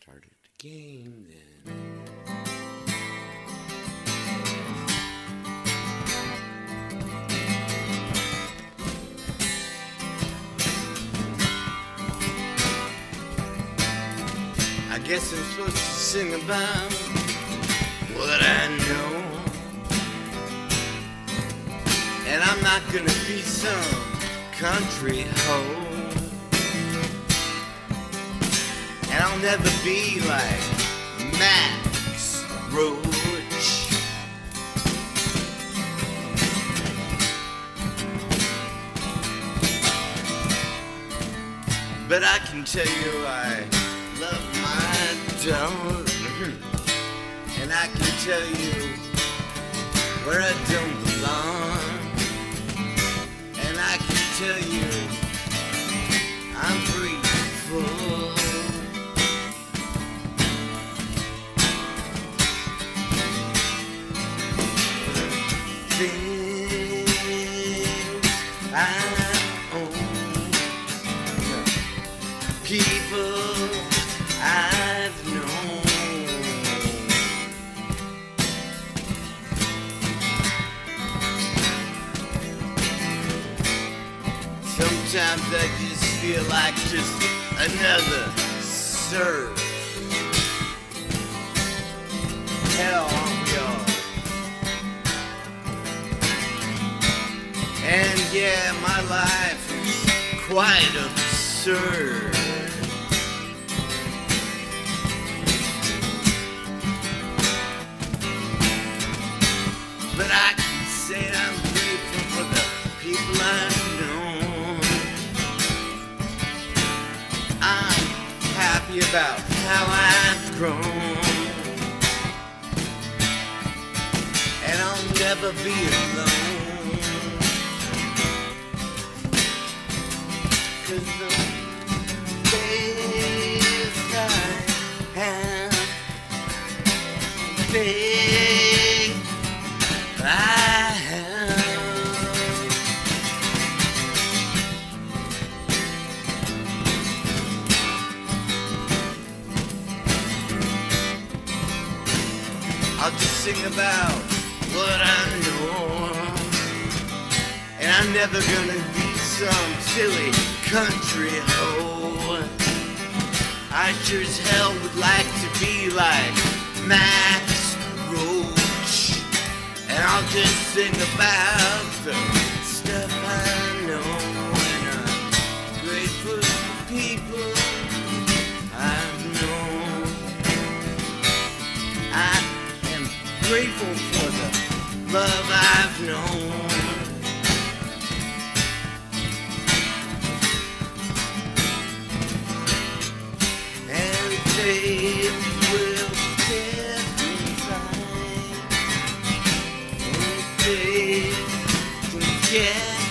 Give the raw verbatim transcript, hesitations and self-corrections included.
started the game then. I guess I'm supposed to sing about what I know, and I'm not gonna be some country hoe, and I'll never be like Max Roach. But I can tell you I love my dog, and I can tell you where I don't belong, and I can tell you I'm grateful. Things I own, people I've known. Sometimes I just feel like just another serf. Hell, y'all. And yeah, my life is quite absurd. But I can say I'm grateful for the people I've known. I'm happy about how I've grown, and I'll never be alone. 'Cause the days I have, days I have. I'll just sing about what I know, and I'm never gonna be some silly country hoe. I sure as hell would like to be like Max Roach, and I'll just sing about the stuff I know, and I'm grateful for people I've known. I am grateful for the love I've known. And they will get me right. And they can get